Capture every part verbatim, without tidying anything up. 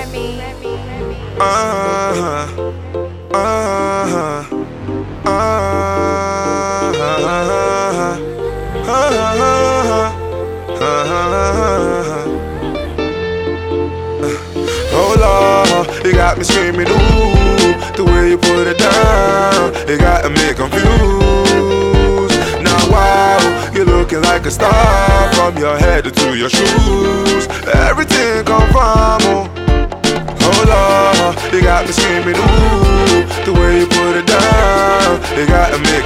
Uh-huh. Uh-huh. Oh Lord, you got me screaming, ooh, the way you put it down, it got me confused. Now wow, you're looking like a star from your head to your shoes. Everything come from, oh, oh Lord, you got me screaming, ooh, the way you put it down, it got me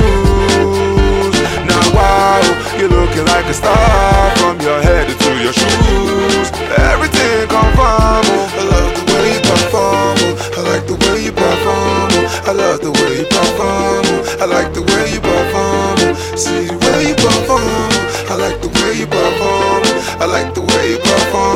confused. Now wow, you're looking like a star from your head to your shoes. Everything come from, oh, I love the way you perform, oh, I like the way you perform, oh, I love the way you perform, oh, I like the way you perform, oh, see the way you perform, oh, I like the way you perform, oh, I like the way you perform,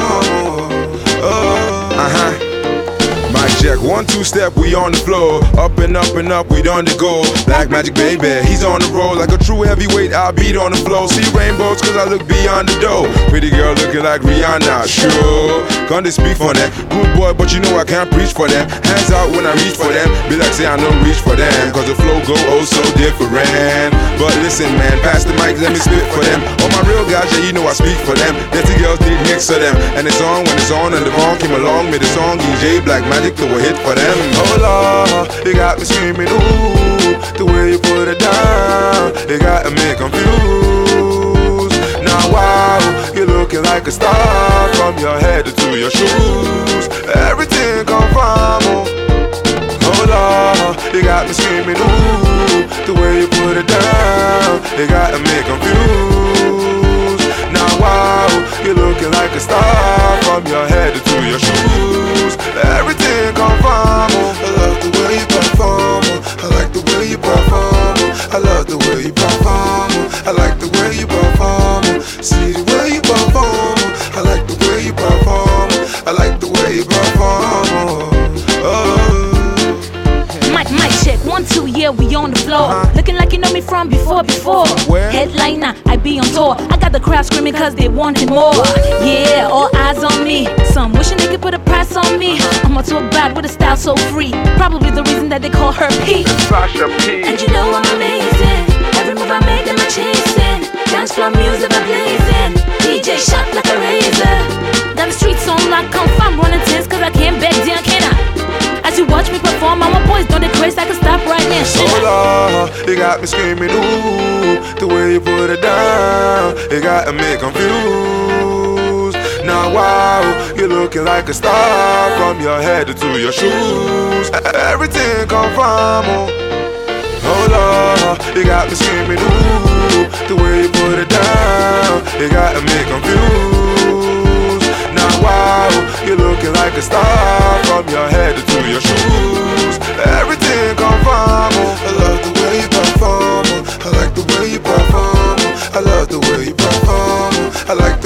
oh, oh. Uh-huh. Mic check, one, two step, we on the floor. Up and up and up, we done to go. Black Magic baby, he's on the roll. Like a true heavyweight, I'll beat on the floor. See rainbows cause I look beyond the door. Pretty girl looking like Rihanna, sure. Gonna speak for them. Good boy, but you know I can't preach for them. Hands out when I reach for them. Be like say I don't reach for them, cause the flow go oh so different. But listen man, pass the mic, let me spit for them. All my real guys, yeah you know I speak for them. Dirty girls need mix of them. And it's on when it's on and the ball came along. Made the song D J Black Magic to a hit for them. Oh Lord, you got me screaming, ooh, the way you put it down, it got me confused. Now wow, you're looking like a star from your head to your shoes. Everything come from, oh, oh Lord, you got me screaming, ooh, the way you put it down, it got me confused. Now wow, you're looking like a star from your head to your shoes. Everything come from, oh, I love the way you perform, oh, I like the way you perform, oh, I love the way you perform, oh, I like the way you perform, oh, see the way you perform, oh, I like the way you perform, oh, I like the way you perform, oh, oh. Mic, mic check, one, two, yeah, we on the floor. Uh-huh. Looking like you know me from before, before. Where? Headliner, I be on tour. I got the crowd screaming cause they wanted more. Yeah, all eyes on me. Some wishing they could put a price on me. I'm a tour bad with a style so free. Probably the reason that they call her P. Sasha P. And you know I'm amazing. Every move I make, them I chasing. Dance floor music I'm blazing. D J shot like a razor. Got the streets on lock, confirm running tens cause I can't back down, can I? As you watch me perform, all my boys don't they crazy, I can stop right now. Shit. Oh Lord, you got me screaming, ooh, the way you put it down, it got me confused. Now wow, you're looking like a star from your head to your shoes. Everything come from, oh, oh Lord, you got me screaming, ooh, the way you put it down, it got me confused. Now wow, you're looking like a star from your head to your shoes. Everything come from, oh, I love the way you perform, oh, I like the way you perform, oh, I love the way you perform, oh, I like the